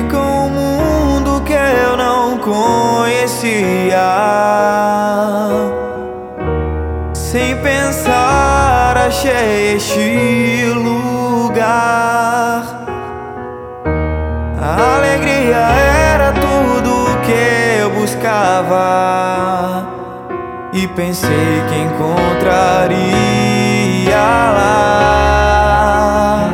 com um mundo que eu não conhecia. Sem pensar, achei este lugar. A alegria era tudo que eu buscava, e pensei que encontraria lá.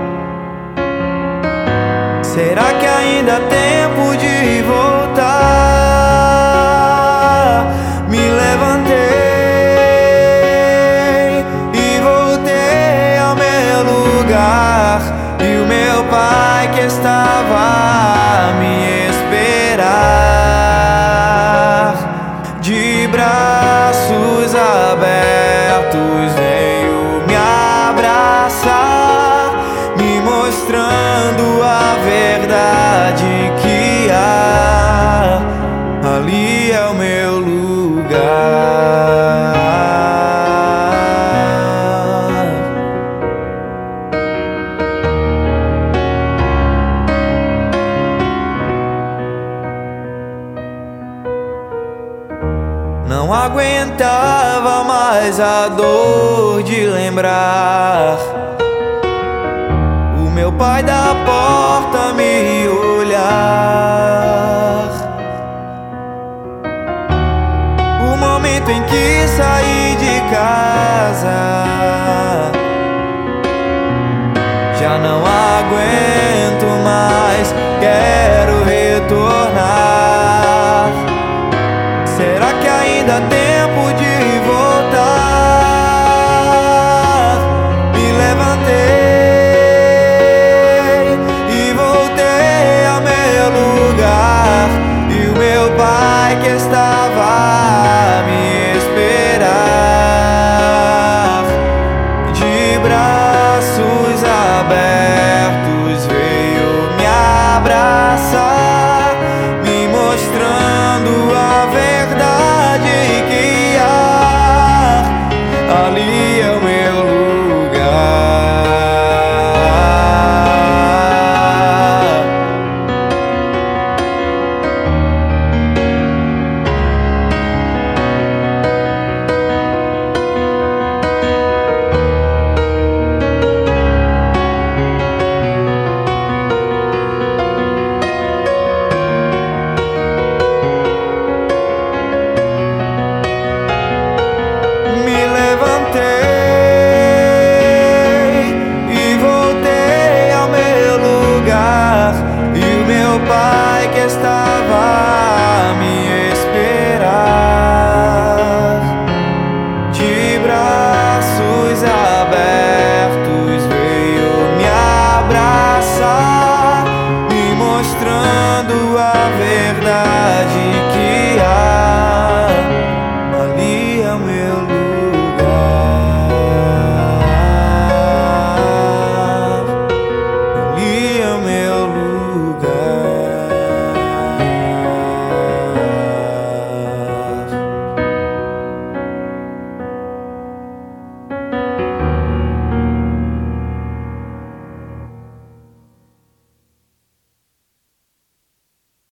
Será que ainda há tempo de voltar? Me levantei e voltei ao meu lugar, e o meu pai que estava a me esperar, de braços abertos, veio me abraçar, me mostrando a verdade que há. Ali é o meu lugar. Não aguentava mais a dor de lembrar o meu pai da porta me olhar. O momento em que saí de casa, já não aguento